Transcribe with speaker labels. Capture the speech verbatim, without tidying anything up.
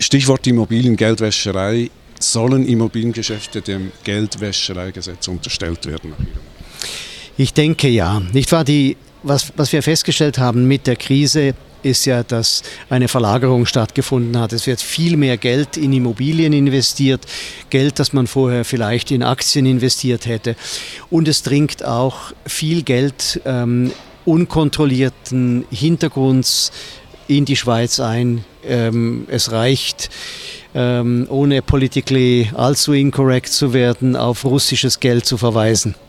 Speaker 1: Stichwort Immobiliengeldwäscherei. Sollen Immobiliengeschäfte dem Geldwäschereigesetz unterstellt werden?
Speaker 2: Ich denke ja. Nicht wahr? Die, was, was wir festgestellt haben mit der Krise, ist ja, dass eine Verlagerung stattgefunden hat. Es wird viel mehr Geld in Immobilien investiert, Geld, das man vorher vielleicht in Aktien investiert hätte. Und es dringt auch viel Geld ähm, unkontrollierten Hintergrunds in die Schweiz ein. Ähm, es reicht, ähm, ohne politically allzu incorrect zu werden, auf russisches Geld zu verweisen.